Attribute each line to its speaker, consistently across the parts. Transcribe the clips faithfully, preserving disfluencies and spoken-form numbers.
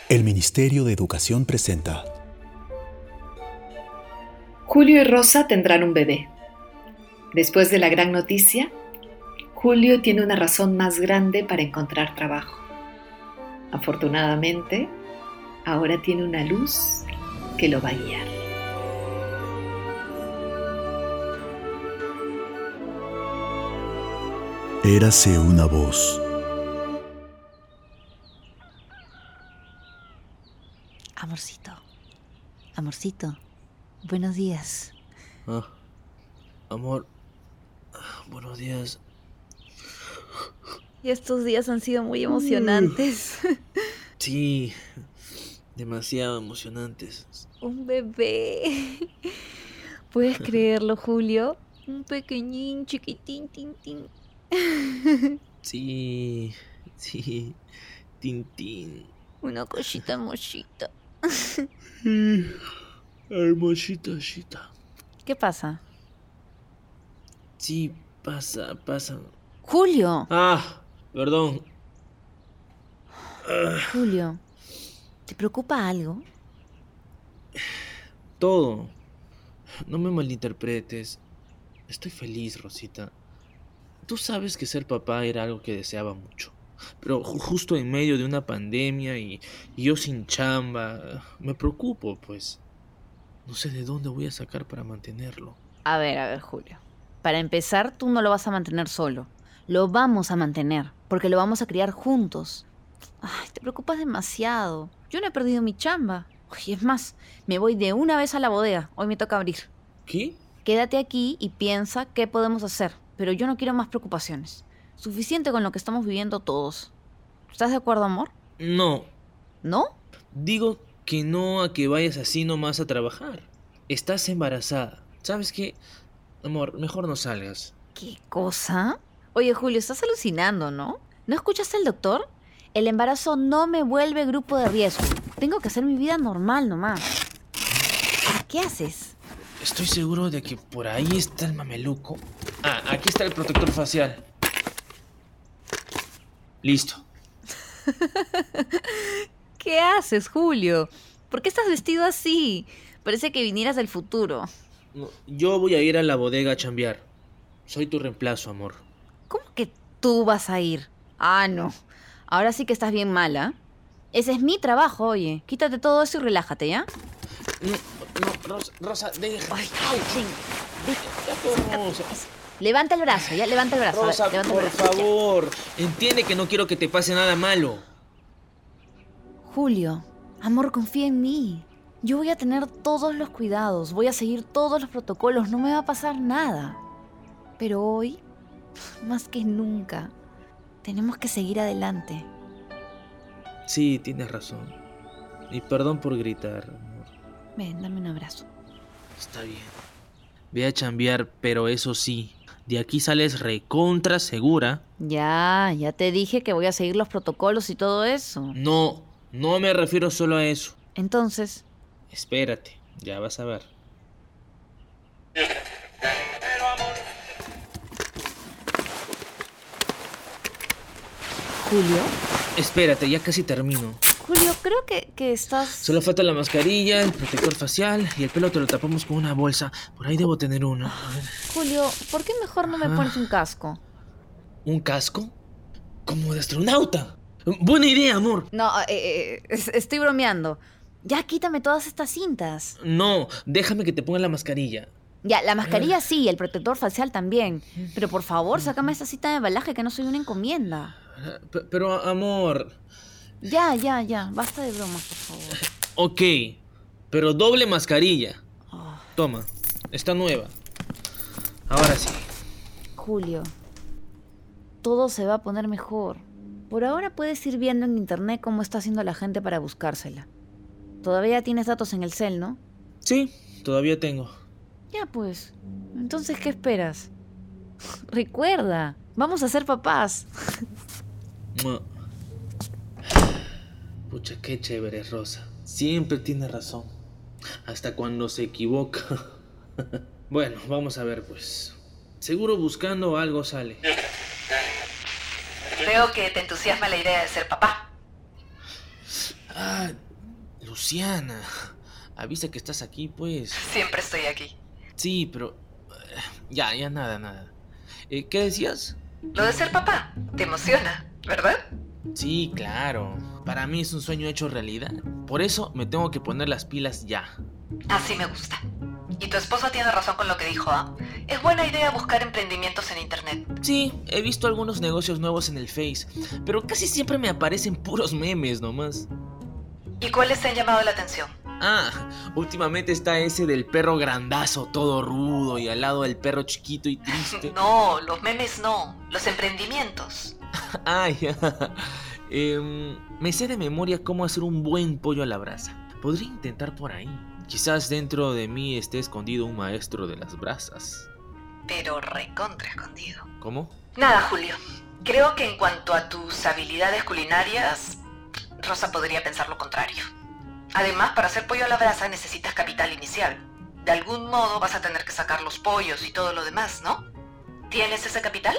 Speaker 1: El Ministerio de Educación presenta
Speaker 2: Julio y Rosa tendrán un bebé. Después de la gran noticia, Julio tiene una razón más grande para encontrar trabajo. Afortunadamente, ahora tiene una luz que lo va a guiar.
Speaker 1: Érase una voz.
Speaker 3: Amorcito, amorcito, buenos días.
Speaker 4: Ah, amor, buenos días.
Speaker 3: Y estos días han sido muy emocionantes.
Speaker 4: Sí, demasiado emocionantes.
Speaker 3: Un bebé. ¿Puedes creerlo, Julio? Un pequeñín, chiquitín, tin, tin.
Speaker 4: Sí, sí, Tintín.
Speaker 3: Una cosita hermosita.
Speaker 4: Hermosita, chita.
Speaker 3: ¿Qué pasa?
Speaker 4: Sí, pasa, pasa.
Speaker 3: Julio.
Speaker 4: Ah, perdón. Ah,
Speaker 3: Julio, ¿te preocupa algo?
Speaker 4: todo. No me malinterpretes. Estoy feliz, Rosita. Tú sabes que ser papá era algo que deseaba mucho. Pero ju- justo en medio de una pandemia y, y yo sin chamba, me preocupo, pues. No sé de dónde voy a sacar para mantenerlo.
Speaker 3: A ver, a ver, Julio. Para empezar, tú no lo vas a mantener solo. Lo vamos a mantener, porque lo vamos a criar juntos. Ay, te preocupas demasiado. Yo no he perdido mi chamba. Uy, es más, me voy de una vez a la bodega. Hoy me toca abrir.
Speaker 4: ¿Qué?
Speaker 3: Quédate aquí y piensa qué podemos hacer. Pero yo no quiero más preocupaciones. Suficiente con lo que estamos viviendo todos. ¿Estás de acuerdo, amor?
Speaker 4: No,
Speaker 3: ¿No?
Speaker 4: digo que no a que vayas así nomás a trabajar. Estás embarazada. ¿Sabes qué? Amor, mejor no salgas.
Speaker 3: ¿Qué cosa? Oye, Julio, estás alucinando, ¿no? ¿No escuchaste al doctor? El embarazo no me vuelve grupo de riesgo. Tengo que hacer mi vida normal nomás. ¿Qué haces?
Speaker 4: Estoy seguro de que por ahí está el mameluco. Ah, aquí está el protector facial. Listo.
Speaker 3: ¿Qué haces, Julio? ¿Por qué estás vestido así? Parece que vinieras del futuro.
Speaker 4: No, yo voy a ir a la bodega a chambear. Soy tu reemplazo, amor.
Speaker 3: ¿Cómo que tú vas a ir? Ah, no. Ahora sí que estás bien mala. Ese es mi trabajo, oye. Quítate todo eso y relájate, ¿ya?
Speaker 4: No, no, Rosa, Rosa, deja.
Speaker 3: Ay,
Speaker 4: Ay,
Speaker 3: ven.
Speaker 4: Rosa,
Speaker 3: Levanta el brazo, ya, levanta el brazo. A ver,
Speaker 4: Rosa,
Speaker 3: levanta el
Speaker 4: por
Speaker 3: brazo. Ya.
Speaker 4: favor. Entiende que no quiero que te pase nada malo.
Speaker 3: Julio, amor, confía en mí. Yo voy a tener todos los cuidados, voy a seguir todos los protocolos, no me va a pasar nada. Pero hoy, más que nunca, tenemos que seguir adelante.
Speaker 4: Sí, tienes razón. Y perdón por gritar, amor.
Speaker 3: Ven, dame un abrazo.
Speaker 4: Está bien. Ve a chambear, pero eso sí, de aquí sales recontra segura.
Speaker 3: Ya, ya te dije que voy a seguir los protocolos y todo eso.
Speaker 4: No, no me refiero solo a eso.
Speaker 3: Entonces,
Speaker 4: Espérate, ya vas a ver.
Speaker 3: Julio,
Speaker 4: Espérate, ya casi termino.
Speaker 3: Julio, creo que, que estás...
Speaker 4: Solo falta la mascarilla, el protector facial y el pelo te lo tapamos con una bolsa. Por ahí debo tener uno. A ver.
Speaker 3: Julio, ¿por qué mejor no me
Speaker 4: Ajá.
Speaker 3: pones un casco?
Speaker 4: ¿Un casco? Como de astronauta. Buena idea, amor.
Speaker 3: No, eh, eh, es- estoy bromeando. Ya quítame todas estas cintas.
Speaker 4: No, déjame que te ponga la mascarilla.
Speaker 3: Ya, la mascarilla sí, el protector facial también. Pero por favor, sácame esta cita de embalaje que no soy una encomienda.
Speaker 4: P- Pero, amor...
Speaker 3: Ya, ya, ya. Basta de bromas, por favor.
Speaker 4: Ok, pero doble mascarilla.
Speaker 3: Oh,
Speaker 4: Toma, está nueva. Ahora sí.
Speaker 3: Julio, todo se va a poner mejor. Por ahora puedes ir viendo en internet cómo está haciendo la gente para buscársela. Todavía tienes datos en el cel, ¿no?
Speaker 4: Sí, todavía tengo.
Speaker 3: Ya pues. Entonces, ¿qué esperas? Recuerda, vamos a ser papás.
Speaker 4: Mua. Pucha, qué chévere, Rosa. Siempre tiene razón. Hasta cuando se equivoca. Bueno, vamos a ver, pues. Seguro buscando algo sale.
Speaker 3: Veo que te entusiasma la idea de ser papá.
Speaker 4: Ah, Luciana, avisa que estás aquí, pues.
Speaker 2: Siempre estoy aquí.
Speaker 4: Sí, pero... eh, Ya, ya nada, nada. Eh, ¿Qué decías?
Speaker 2: Lo de ser papá, te emociona, ¿verdad?
Speaker 4: Sí, claro. Para mí es un sueño hecho realidad. Por eso me tengo que poner las pilas ya.
Speaker 2: Así me gusta. Y tu esposa tiene razón con lo que dijo, ¿ah? Es buena idea buscar emprendimientos en internet.
Speaker 4: Sí, he visto algunos negocios nuevos en el Face, pero casi siempre me aparecen puros memes nomás.
Speaker 2: ¿Y cuáles te han llamado la atención?
Speaker 4: Ah, últimamente está ese del perro grandazo, todo rudo, y al lado del perro chiquito y triste.
Speaker 2: No, los memes no, los emprendimientos.
Speaker 4: Ah, ya. Eh, me sé de memoria cómo hacer un buen pollo a la brasa. Podría intentar por ahí. Quizás dentro de mí esté escondido un maestro de las brasas.
Speaker 2: Pero recontra escondido.
Speaker 4: ¿Cómo?
Speaker 2: Nada, Julio. Creo que en cuanto a tus habilidades culinarias, Rosa podría pensar lo contrario. Además, para hacer pollo a la brasa necesitas capital inicial. De algún modo vas a tener que sacar los pollos y todo lo demás, ¿no? ¿Tienes ese capital?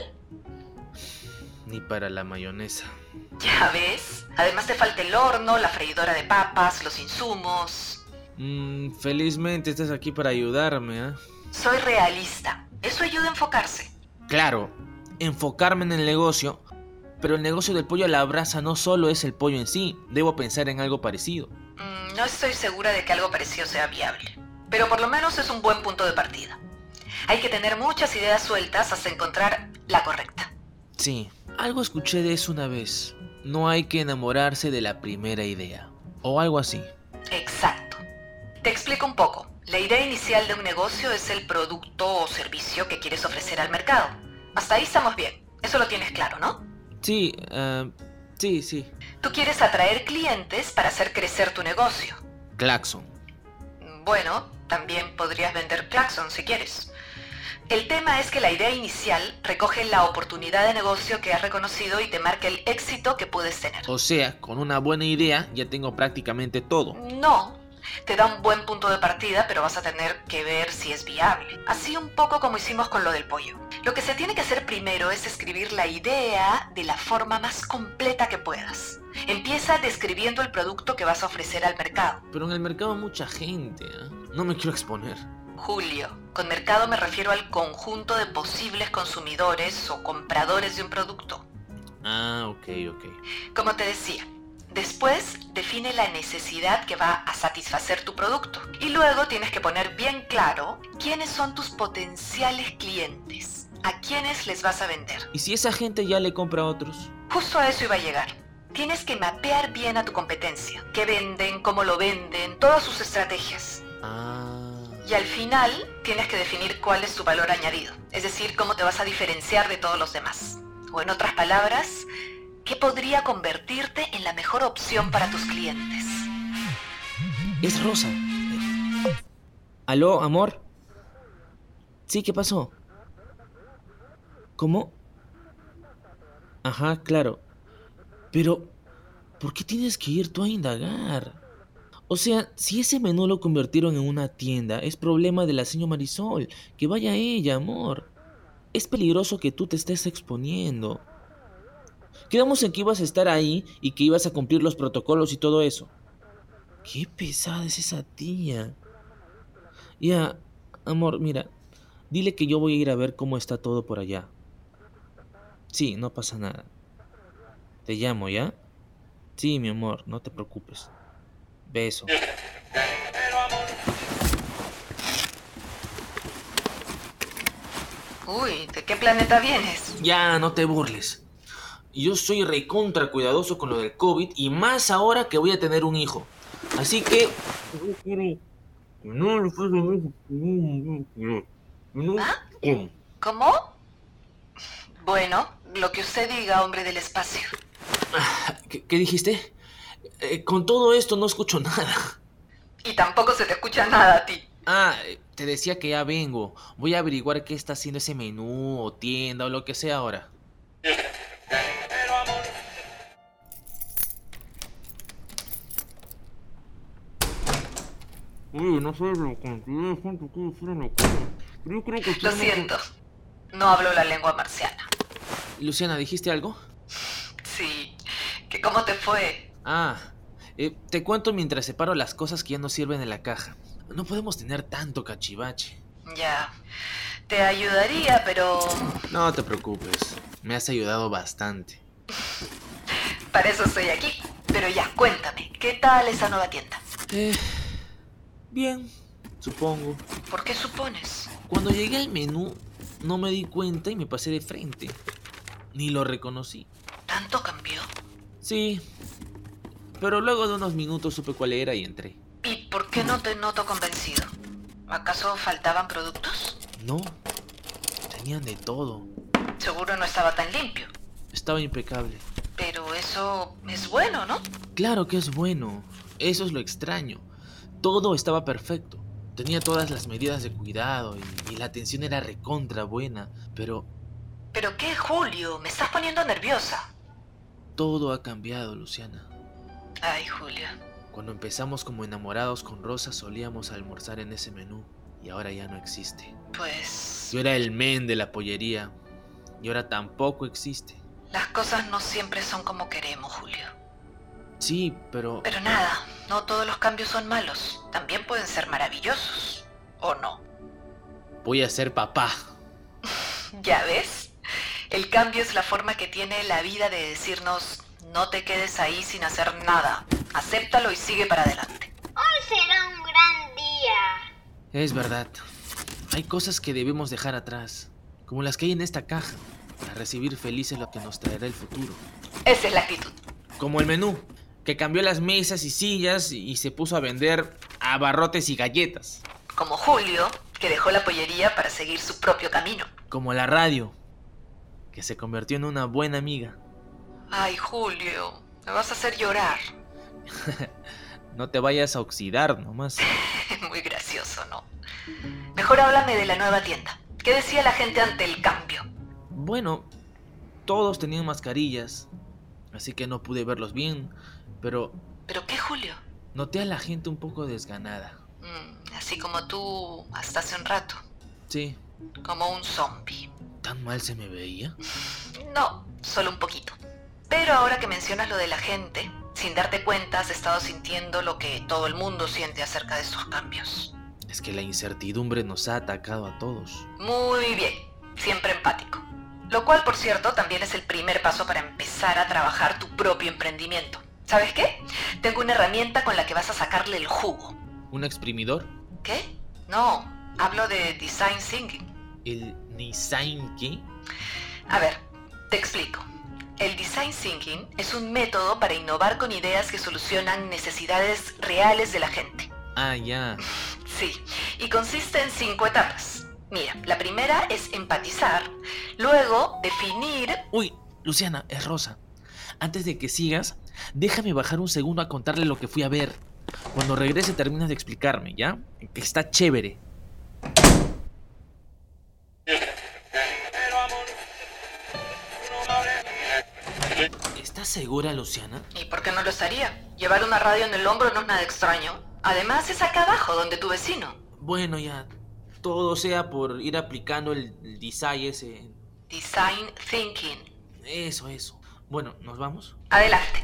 Speaker 4: Ni para la mayonesa.
Speaker 2: Ya ves. Además te falta el horno, la freidora de papas, los insumos.
Speaker 4: Mm, felizmente estás aquí para ayudarme, ¿eh?
Speaker 2: Soy realista. Eso ayuda a enfocarse.
Speaker 4: Claro, enfocarme en el negocio, pero el negocio del pollo a la brasa no solo es el pollo en sí, debo pensar en algo parecido.
Speaker 2: Mm, no estoy segura de que algo parecido sea viable, pero por lo menos es un buen punto de partida. Hay que tener muchas ideas sueltas hasta encontrar la correcta.
Speaker 4: Sí, algo escuché de eso una vez. No hay que enamorarse de la primera idea, o algo así.
Speaker 2: Exacto. Te explico un poco. La idea inicial de un negocio es el producto o servicio que quieres ofrecer al mercado. Hasta ahí estamos bien. Eso lo tienes claro, ¿no?
Speaker 4: Sí, uh, sí, sí.
Speaker 2: Tú quieres atraer clientes para hacer crecer tu negocio.
Speaker 4: Claxon.
Speaker 2: Bueno, también podrías vender Claxon si quieres. El tema es que la idea inicial recoge la oportunidad de negocio que has reconocido y te marca el éxito que puedes tener.
Speaker 4: O sea, con una buena idea ya tengo prácticamente todo.
Speaker 2: No, te da un buen punto de partida, pero vas a tener que ver si es viable. Así un poco como hicimos con lo del pollo. Lo que se tiene que hacer primero es escribir la idea de la forma más completa que puedas. Empieza describiendo el producto que vas a ofrecer al mercado.
Speaker 4: Pero en el mercado hay mucha gente, ¿eh? No me quiero exponer.
Speaker 2: Julio, con mercado me refiero al conjunto de posibles consumidores o compradores de un producto.
Speaker 4: Ah, ok, ok.
Speaker 2: Como te decía, después define la necesidad que va a satisfacer tu producto. Y luego tienes que poner bien claro quiénes son tus potenciales clientes, a quiénes les vas a vender.
Speaker 4: ¿Y si esa gente ya le compra a otros?
Speaker 2: Justo a eso iba a llegar. Tienes que mapear bien a tu competencia. ¿Qué venden? ¿Cómo lo venden? Todas sus estrategias.
Speaker 4: Ah...
Speaker 2: Y al final tienes que definir cuál es tu valor añadido, es decir, cómo te vas a diferenciar de todos los demás. O en otras palabras, ¿qué podría convertirte en la mejor opción para tus clientes?
Speaker 4: Es Rosa. Eh, ¿Aló, amor? Sí, ¿qué pasó? ¿Cómo? Ajá, claro. Pero, ¿por qué tienes que ir tú a indagar? O sea, si ese menú lo convirtieron en una tienda, es problema de la señora Marisol. Que vaya ella, amor. Es peligroso que tú te estés exponiendo. Quedamos en que ibas a estar ahí y que ibas a cumplir los protocolos y todo eso. Qué pesada es esa tía. Ya, amor, mira. Dile que yo voy a ir a ver cómo está todo por allá. Sí, no pasa nada. Te llamo, ¿ya? Sí, mi amor, no te preocupes. Beso.
Speaker 2: Uy, ¿de qué planeta vienes?
Speaker 4: Ya, no te burles. Yo soy recontra cuidadoso con lo del COVID y más ahora que voy a tener un hijo. Así que...
Speaker 2: ¿Ah? ¿Cómo? Bueno, lo que usted diga, hombre del espacio.
Speaker 4: ¿Qué, qué dijiste? Eh, con todo esto no escucho nada.
Speaker 2: Y tampoco se te escucha nada a ti.
Speaker 4: Ah, te decía que ya vengo. Voy a averiguar qué está haciendo ese menú o tienda o lo que sea ahora. Uy, no sé la cantidad de gente que hay fuera en la calle. Yo creo que...
Speaker 2: Lo siento, no hablo la lengua marciana.
Speaker 4: Luciana, ¿dijiste algo?
Speaker 2: Sí, ¿que cómo te fue?
Speaker 4: Ah, Eh, te cuento mientras separo las cosas que ya no sirven en la caja. No podemos tener tanto cachivache.
Speaker 2: Ya. Te ayudaría, pero...
Speaker 4: No te preocupes. Me has ayudado bastante.
Speaker 2: para eso estoy aquí. Pero ya, cuéntame, ¿qué tal esa nueva tienda?
Speaker 4: Eh, bien, supongo.
Speaker 2: ¿Por qué supones?
Speaker 4: Cuando llegué al menú, no me di cuenta y me pasé de frente. Ni lo reconocí.
Speaker 2: ¿Tanto cambió?
Speaker 4: Sí, pero luego de unos minutos supe cuál era y entré.
Speaker 2: ¿Y por qué no te noto convencido? ¿Acaso faltaban productos?
Speaker 4: No, tenían de todo.
Speaker 2: Seguro no estaba tan limpio.
Speaker 4: Estaba impecable.
Speaker 2: Pero eso es bueno, ¿no?
Speaker 4: Claro que es bueno. Eso es lo extraño. Todo estaba perfecto. Tenía todas las medidas de cuidado y, y la atención era recontra buena. Pero
Speaker 2: ¿Pero qué, Julio? Me estás poniendo nerviosa.
Speaker 4: todo ha cambiado, Luciana.
Speaker 2: Ay, Julio.
Speaker 4: Cuando empezamos como enamorados con Rosa solíamos almorzar en ese menú y ahora ya no existe.
Speaker 2: Pues...
Speaker 4: Yo era el men de la pollería y ahora tampoco existe.
Speaker 2: las cosas no siempre son como queremos, Julio.
Speaker 4: Sí, pero...
Speaker 2: Pero nada, no todos los cambios son malos. También pueden ser maravillosos. ¿O no?
Speaker 4: voy a ser papá.
Speaker 2: ¿Ya ves? El cambio es la forma que tiene la vida de decirnos: no te quedes ahí sin hacer nada. Acéptalo y sigue para adelante.
Speaker 5: Hoy será un gran día.
Speaker 4: Es verdad. Hay cosas que debemos dejar atrás, como las que hay en esta caja, para recibir felices lo que nos traerá el futuro.
Speaker 2: Esa es la actitud.
Speaker 4: Como el menú, que cambió las mesas y sillas y se puso a vender abarrotes y galletas.
Speaker 2: Como Julio, que dejó la pollería para seguir su propio camino.
Speaker 4: Como la radio, que se convirtió en una buena amiga.
Speaker 2: Ay, Julio, me vas a hacer llorar.
Speaker 4: No te vayas a oxidar nomás.
Speaker 2: Muy gracioso, ¿no? Mejor háblame de la nueva tienda. ¿Qué decía la gente ante el cambio?
Speaker 4: Bueno, todos tenían mascarillas, así que no pude verlos bien, pero
Speaker 2: ¿Pero qué, Julio?
Speaker 4: noté a la gente un poco desganada.
Speaker 2: Mm, así como tú hasta hace un rato.
Speaker 4: Sí,
Speaker 2: Como un zombie.
Speaker 4: ¿tan mal se me veía?
Speaker 2: No, solo un poquito. Pero ahora que mencionas lo de la gente, sin darte cuenta has estado sintiendo lo que todo el mundo siente acerca de estos cambios.
Speaker 4: Es que la incertidumbre nos ha atacado a todos.
Speaker 2: Muy bien, siempre empático. Lo cual, por cierto, también es el primer paso para empezar a trabajar tu propio emprendimiento. ¿Sabes qué? Tengo una herramienta con la que vas a sacarle el jugo.
Speaker 4: ¿Un exprimidor?
Speaker 2: ¿Qué? No, hablo de design thinking.
Speaker 4: ¿El design qué?
Speaker 2: A ver, te explico. El design thinking es un método para innovar con ideas que solucionan necesidades reales de la gente.
Speaker 4: Ah, ya.
Speaker 2: Sí, y consiste en cinco etapas. Mira, la primera es empatizar, luego definir...
Speaker 4: Uy, Luciana, es Rosa. Antes de que sigas, déjame bajar un segundo a contarle lo que fui a ver. Cuando regrese terminas de explicarme, ¿ya? Que está chévere. ¿Estás segura, Luciana?
Speaker 2: ¿Y por qué no lo estaría? Llevar una radio en el hombro no es nada extraño. Además es acá abajo, donde tu vecino.
Speaker 4: Bueno, ya. Todo sea por ir aplicando el, el design ese.
Speaker 2: Design thinking.
Speaker 4: Eso, eso. Bueno, ¿nos vamos?
Speaker 2: Adelante.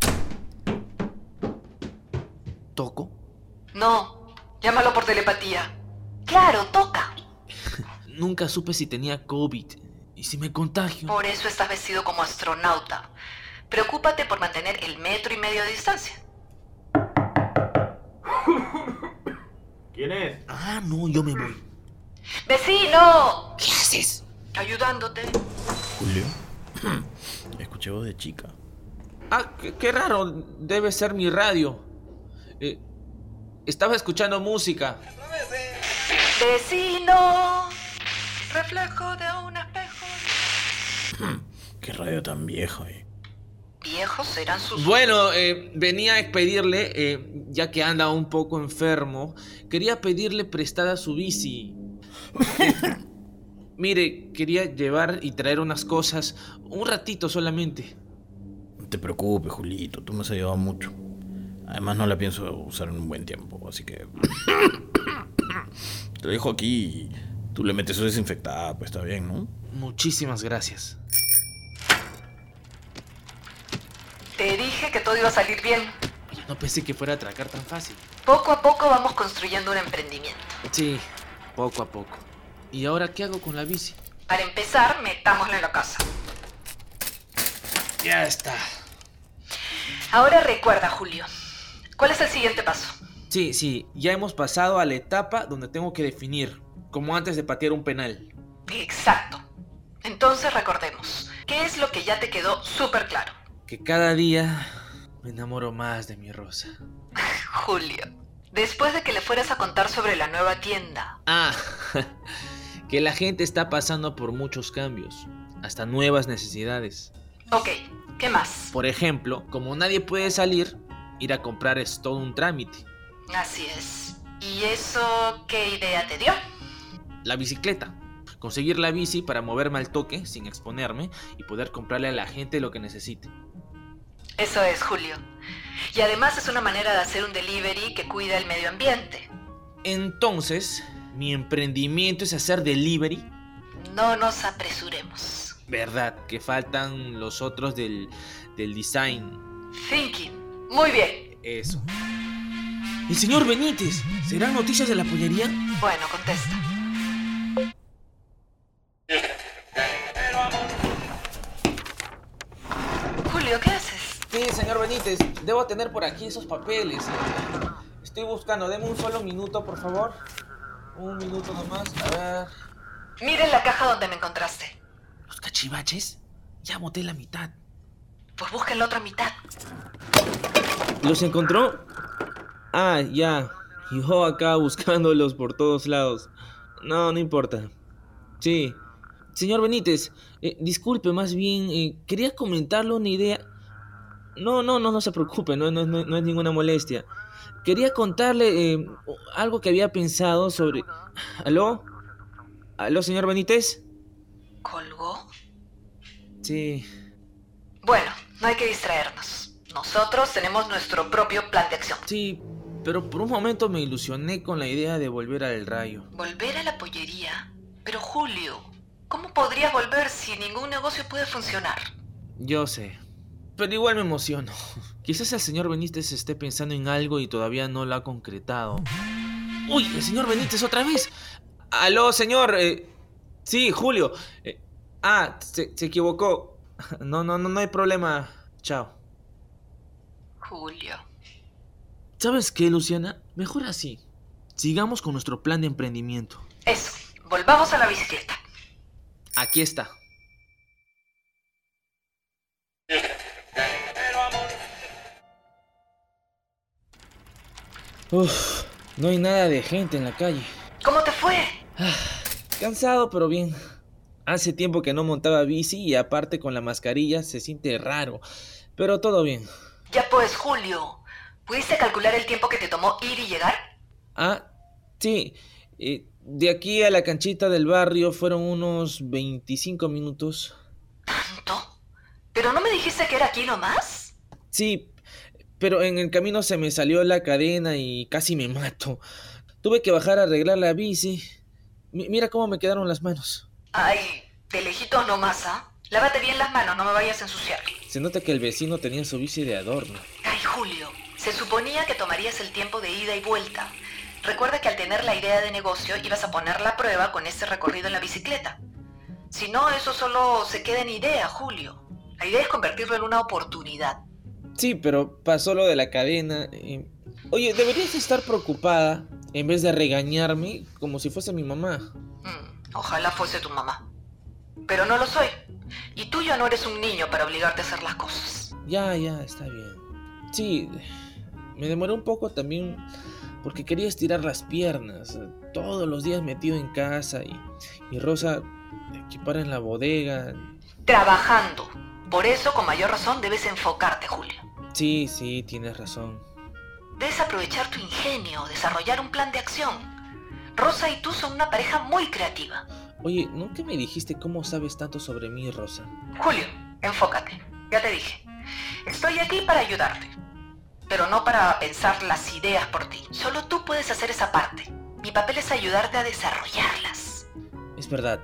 Speaker 4: ¿Toco?
Speaker 2: No, llámalo por telepatía. Claro, toca.
Speaker 4: Nunca supe si tenía COVID. ¿Y si me contagio?
Speaker 2: Por eso estás vestido como astronauta. Preocúpate por mantener el metro y medio de distancia.
Speaker 6: ¿Quién es?
Speaker 4: Ah, no, yo me voy.
Speaker 2: ¡Vecino!
Speaker 4: ¿Qué haces?
Speaker 2: Ayudándote.
Speaker 6: Julio. Escuché voz de chica.
Speaker 4: Ah, qué, qué raro. Debe ser mi radio. Eh, estaba escuchando música.
Speaker 2: Vecino. Reflejo de un espejo.
Speaker 6: Qué radio tan viejo, eh.
Speaker 2: Viejos serán sus...
Speaker 4: Bueno, eh, venía a pedirle, eh, ya que anda un poco enfermo, quería pedirle prestada su bici. Mire, quería llevar y traer unas cosas, un ratito solamente.
Speaker 6: No te preocupes, Julito, tú me has ayudado mucho. Además no la pienso usar en un buen tiempo, así que... Te lo dejo aquí y tú le metes su desinfectada, pues está bien, ¿no?
Speaker 4: Muchísimas gracias.
Speaker 2: Te dije que todo iba a salir bien.
Speaker 4: Oye, No pensé que fuera a atracar tan fácil.
Speaker 2: Poco a poco vamos construyendo un emprendimiento.
Speaker 4: Sí, poco a poco. ¿Y ahora qué hago con la bici?
Speaker 2: Para empezar, metámosla en la casa.
Speaker 4: Ya está.
Speaker 2: Ahora recuerda, Julio. ¿Cuál es el siguiente paso?
Speaker 4: Sí, sí, ya hemos pasado a la etapa donde tengo que definir, como antes de patear un penal.
Speaker 2: Exacto. Entonces recordemos, ¿qué es lo que ya te quedó súper claro?
Speaker 4: Que cada día me enamoro más de mi Rosa.
Speaker 2: Julio, después de que le fueras a contar sobre la nueva tienda.
Speaker 4: Ah, que la gente está pasando por muchos cambios, hasta nuevas necesidades.
Speaker 2: Ok, ¿qué más?
Speaker 4: Por ejemplo, como nadie puede salir, ir a comprar es todo un trámite.
Speaker 2: Así es. ¿Y eso qué idea te dio?
Speaker 4: La bicicleta. Conseguir la bici para moverme al toque sin exponerme y poder comprarle a la gente lo que necesite.
Speaker 2: Eso es, Julio. Y además es una manera de hacer un delivery que cuida el medio ambiente.
Speaker 4: Entonces, mi emprendimiento es hacer delivery.
Speaker 2: No nos apresuremos.
Speaker 4: Verdad, que faltan los otros del, del design.
Speaker 2: Thinking. Muy bien.
Speaker 4: Eso. El señor Benítez, ¿serán noticias de la pollería?
Speaker 2: Bueno, contesta. Julio, ¿qué haces?
Speaker 4: Sí, señor Benítez, debo tener por aquí esos papeles. Estoy buscando, deme un solo minuto, por favor. Un minuto nomás, a ver.
Speaker 2: Miren la caja donde me encontraste.
Speaker 4: ¿Los cachivaches? Ya boté la mitad.
Speaker 2: Pues busquen la otra mitad.
Speaker 4: ¿Los encontró? Ah, ya. Yo acá buscándolos por todos lados. No, no importa. Sí. Señor Benítez, eh, disculpe, más bien, eh, quería comentarle una idea. No, no, no, no se preocupe, no, no, no, no es ninguna molestia. Quería contarle eh, algo que había pensado sobre... ¿Aló? ¿Aló, señor Benítez?
Speaker 2: ¿Colgó?
Speaker 4: Sí.
Speaker 2: Bueno, no hay que distraernos. Nosotros tenemos nuestro propio plan de acción.
Speaker 4: Sí, pero por un momento me ilusioné con la idea de volver al Rayo.
Speaker 2: ¿Volver a la pollería? Pero Julio, ¿cómo podrías volver si ningún negocio puede funcionar?
Speaker 4: Yo sé, pero igual me emociono. Quizás el señor Benítez esté pensando en algo y todavía no lo ha concretado. ¡Uy, el señor Benítez otra vez! ¡Aló, señor! Eh, sí, Julio. Eh, ah, se, se equivocó. No, no, no, no hay problema. Chao.
Speaker 2: Julio.
Speaker 4: ¿Sabes qué, Luciana? Mejor así. Sigamos con nuestro plan de emprendimiento.
Speaker 2: Eso, volvamos a la bicicleta.
Speaker 4: Aquí está. Uf, no hay nada de gente en la calle.
Speaker 2: ¿Cómo te fue?
Speaker 4: Ah, cansado, pero bien. Hace tiempo que no montaba bici y aparte con la mascarilla se siente raro. Pero todo bien.
Speaker 2: Ya pues, Julio. ¿Pudiste calcular el tiempo que te tomó ir y llegar?
Speaker 4: Ah, sí. Eh, de aquí a la canchita del barrio fueron unos veinticinco minutos.
Speaker 2: ¿Tanto? ¿Pero no me dijiste que era aquí nomás?
Speaker 4: Sí, pero en el camino se me salió la cadena y casi me mato. Tuve que bajar a arreglar la bici. M- mira cómo me quedaron las manos.
Speaker 2: Ay, de lejitos nomás, ¿ah? Lávate bien las manos, no me vayas a ensuciar.
Speaker 4: Se nota que el vecino tenía su bici de adorno.
Speaker 2: Ay, Julio, se suponía que tomarías el tiempo de ida y vuelta. Recuerda que al tener la idea de negocio ibas a ponerla a prueba con este recorrido en la bicicleta. Si no, eso solo se queda en idea, Julio. La idea es convertirlo en una oportunidad.
Speaker 4: Sí, pero pasó lo de la cadena. y- Oye, deberías estar preocupada en vez de regañarme como si fuese mi mamá.
Speaker 2: Mm, ojalá fuese tu mamá. Pero no lo soy. Y tú ya no eres un niño para obligarte a hacer las cosas.
Speaker 4: Ya, ya, está bien. Sí, me demoré un poco también porque quería estirar las piernas. Todos los días metido en casa y, y Rosa equipar en la bodega.
Speaker 2: Trabajando. Por eso, con mayor razón, debes enfocarte, Julio.
Speaker 4: Sí, sí, tienes razón.
Speaker 2: Debes aprovechar tu ingenio, desarrollar un plan de acción. Rosa y tú son una pareja muy creativa.
Speaker 4: Oye, ¿nunca me dijiste cómo sabes tanto sobre mí, Rosa?
Speaker 2: Julio, enfócate. Ya te dije. Estoy aquí para ayudarte. Pero no para pensar las ideas por ti. Solo tú puedes hacer esa parte. Mi papel es ayudarte a desarrollarlas.
Speaker 4: Es verdad.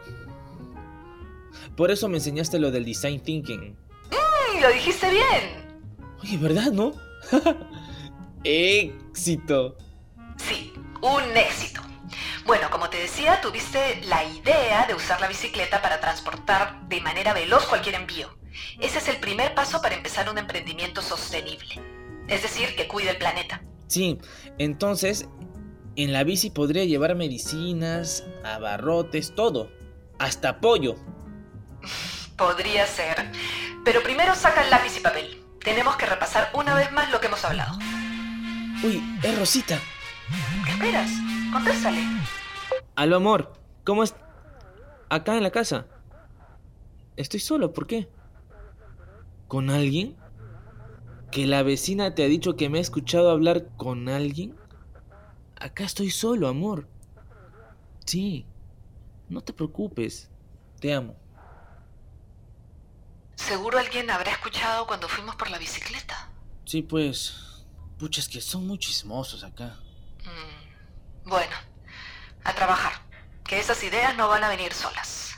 Speaker 4: Por eso me enseñaste lo del design thinking.
Speaker 2: ¡Mm, lo dijiste bien!
Speaker 4: Oye, ¿verdad, no? ¡Éxito!
Speaker 2: Sí, un éxito. Bueno, como te decía, tuviste la idea de usar la bicicleta para transportar de manera veloz cualquier envío. Ese es el primer paso para empezar un emprendimiento sostenible. Es decir, que cuide el planeta.
Speaker 4: Sí, entonces, en la bici podría llevar medicinas, abarrotes, todo. Hasta pollo.
Speaker 2: Podría ser. Pero primero saca el lápiz y papel. Tenemos que repasar una vez más lo que hemos hablado.
Speaker 4: Uy, es Rosita.
Speaker 2: ¿Qué esperas? Contéstale.
Speaker 4: Aló, amor. ¿Cómo es? Acá en la casa. Estoy solo, ¿por qué? ¿Con alguien? ¿Que la vecina te ha dicho que me ha escuchado hablar con alguien? Acá estoy solo, amor. Sí. No te preocupes. Te amo.
Speaker 2: Seguro alguien habrá escuchado cuando fuimos por la bicicleta.
Speaker 4: Sí, pues... Pucha, es que son muy chismosos acá.
Speaker 2: Mm, bueno, a trabajar. Que esas ideas no van a venir solas.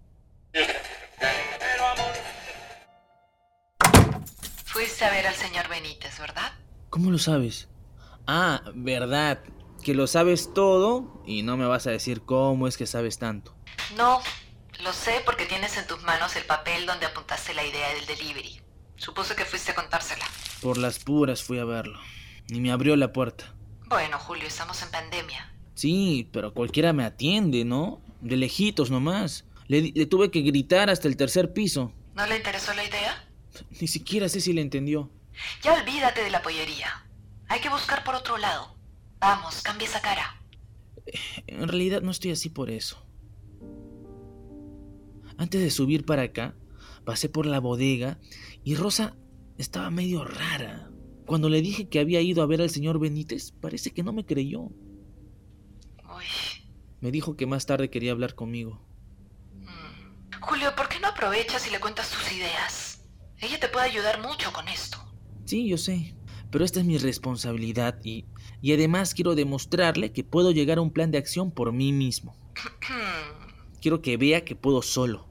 Speaker 2: Fuiste a ver al señor Benítez, ¿verdad?
Speaker 4: ¿Cómo lo sabes? Ah, verdad. Que lo sabes todo y no me vas a decir cómo es que sabes tanto.
Speaker 2: No, lo sé porque tienes en tus manos el papel donde apuntaste la idea del delivery. Supuse que fuiste a contársela.
Speaker 4: Por las puras fui a verlo. Ni me abrió la puerta.
Speaker 2: Bueno, Julio, estamos en pandemia.
Speaker 4: Sí, pero cualquiera me atiende, ¿no? De lejitos nomás. Le, le tuve que gritar hasta el tercer piso.
Speaker 2: ¿No le interesó la idea?
Speaker 4: Ni siquiera sé si le entendió.
Speaker 2: Ya olvídate de la pollería. Hay que buscar por otro lado. Vamos, cambia esa cara.
Speaker 4: En realidad no estoy así por eso. Antes de subir para acá, pasé por la bodega y Rosa estaba medio rara. Cuando le dije que había ido a ver al señor Benítez, parece que no me creyó.
Speaker 2: Uy.
Speaker 4: Me dijo que más tarde quería hablar conmigo.
Speaker 2: Mm. Julio, ¿por qué no aprovechas y le cuentas tus ideas? Ella te puede ayudar mucho con esto.
Speaker 4: Sí, yo sé, pero esta es mi responsabilidad y, y además quiero demostrarle que puedo llegar a un plan de acción por mí mismo. Quiero que vea que puedo solo.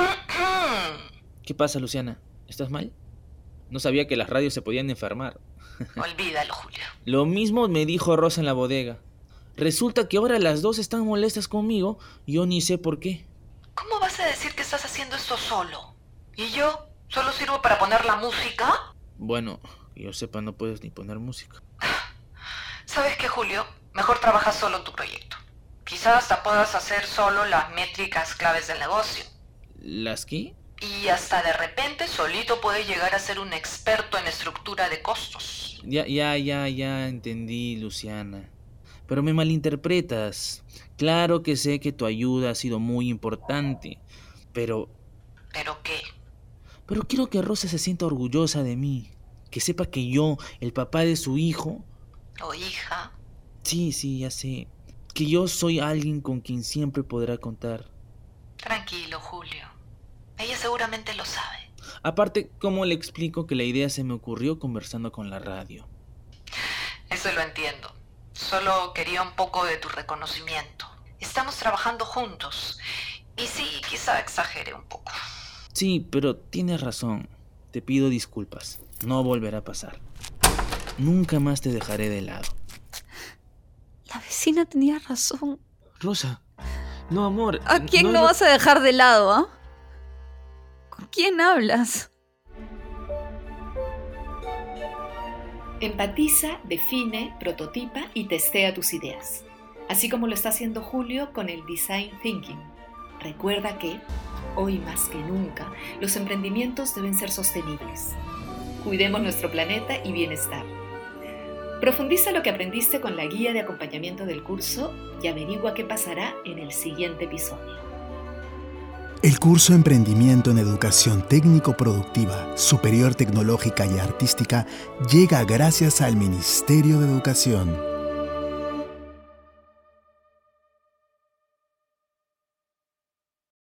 Speaker 4: ¿Qué pasa, Luciana? ¿Estás mal? No sabía que las radios se podían enfermar.
Speaker 2: Olvídalo, Julio.
Speaker 4: Lo mismo me dijo Rosa en la bodega. Resulta que ahora las dos están molestas conmigo y yo ni sé por qué.
Speaker 2: ¿Cómo vas a decir que estás haciendo esto solo? ¿Y yo? ¿Solo sirvo para poner la música?
Speaker 4: Bueno, que yo sepa, no puedes ni poner música.
Speaker 2: ¿Sabes qué, Julio? Mejor trabaja solo en tu proyecto. Quizás hasta puedas hacer solo las métricas claves del negocio.
Speaker 4: ¿Las qué?
Speaker 2: Y hasta de repente solito puedes llegar a ser un experto en estructura de costos.
Speaker 4: Ya, ya, ya, ya entendí, Luciana. Pero me malinterpretas. Claro que sé que tu ayuda ha sido muy importante, pero...
Speaker 2: ¿Pero qué?
Speaker 4: Pero quiero que Rosa se sienta orgullosa de mí. Que sepa que yo, el papá de su hijo...
Speaker 2: ¿O hija?
Speaker 4: Sí, sí, ya sé. Que yo soy alguien con quien siempre podrá contar.
Speaker 2: Tranquilo, Julio. Ella seguramente lo sabe.
Speaker 4: Aparte, ¿cómo le explico que la idea se me ocurrió conversando con la radio?
Speaker 2: Eso lo entiendo. Solo quería un poco de tu reconocimiento. Estamos trabajando juntos. Y sí, quizá exagere un poco.
Speaker 4: Sí, pero tienes razón. Te pido disculpas. No volverá a pasar. Nunca más te dejaré de lado.
Speaker 3: La vecina tenía razón.
Speaker 4: Rosa. No, amor.
Speaker 3: ¿A quién no,
Speaker 4: no
Speaker 3: vas a dejar de lado, ah? ¿eh? ¿Con quién hablas?
Speaker 7: Empatiza, define, prototipa y testea tus ideas. Así como lo está haciendo Julio con el Design Thinking. Recuerda que, hoy más que nunca, los emprendimientos deben ser sostenibles. Cuidemos nuestro planeta y bienestar. Profundiza lo que aprendiste con la guía de acompañamiento del curso y averigua qué pasará en el siguiente episodio.
Speaker 1: El curso Emprendimiento en Educación Técnico-Productiva, Superior Tecnológica y Artística llega gracias al Ministerio de Educación.